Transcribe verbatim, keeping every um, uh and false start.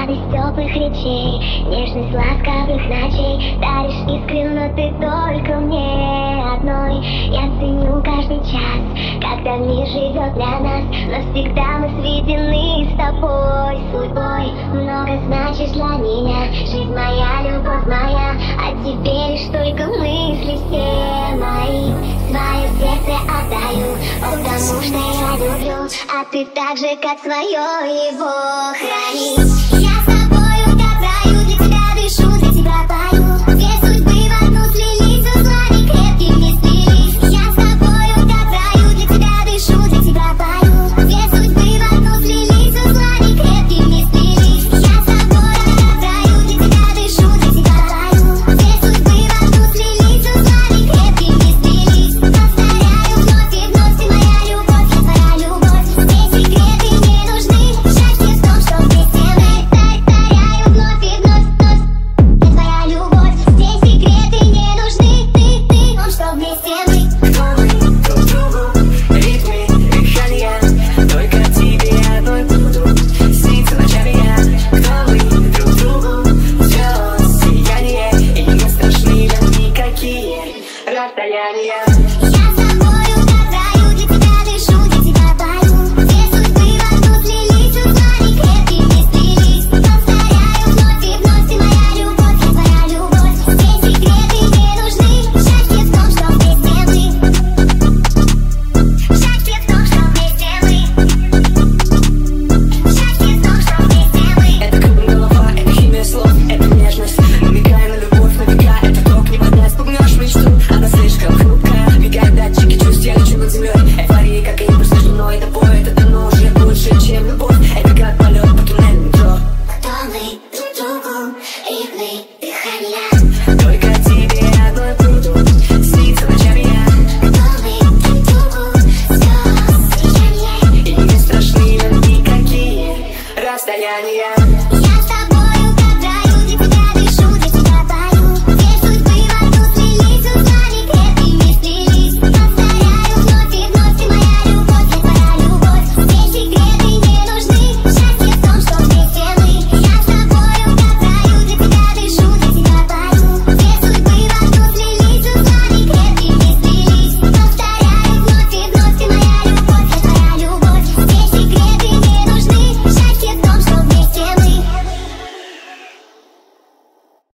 радость теплых речей, нежность ласковых ночей. Даришь искру, но ты только мне одной. Я ценю каждый час, когда мир живет для нас, навсегда мы сведены с тобой судьбой. Много значишь для меня, жизнь моя, любовь моя, а тебе лишь только мысли все мои. Свое сердце отдаю, потому что я люблю, а ты так же, как свое, его храни. Я с тобою как в раю, для тебя дышу, для тебя пою. Две судьбы в одну слились, узлами крепкими сплелись. Я с тобою как в раю, для тебя дышу, для тебя пою. Две судьбы в одну слились, узлами крепкими сплелись. Я с тобою как в раю, для тебя дышу, для тебя пою. Две судьбы в одну слились, узлами крепкими сплелись. Повторяю вновь и вновь, ты моя любовь, я твоя любовь. Здесь секреты не нужны, счастье в том, что вместе мы. Повторяю вновь и вновь, вновь, я твоя любовь. Здесь секреты не нужны, ты, ты, он, что вместе мы. Друг другу, ритмы, дыхания, только тебе одной буду сниться ночами я. Кто мы друг другу, все сияние, и не страшны нам никакие расстояния. Я с тобою как в раю, для тебя дышу, для тебя пою. Две судьбы в одну слились, узлами крепкими сплелись. Повторяю вновь и вновь, ты моя любовь, я твоя любовь. Здесь секреты не нужны, счастье в том, что вместе мы. Счастье в том, что вместе мы. Счастье в том, что вместе мы. Это круг голова, это химия слов, это нежность. Намекая на любовь, на века, это ток, не поддай, спугнешь мечту. Она слишком хрупкая, мигают датчики чувств, я лечу над землей. Эйфория, как импульс между мной и тобой. Это давно уже больше, чем любовь. Это как полет по туннелю метро. Кто мы друг другу, ритмы, дыхания. Только тебе одной буду сниться ночами я. Кто мы друг другу, все сияние. И не страшны нам никакие расстояния.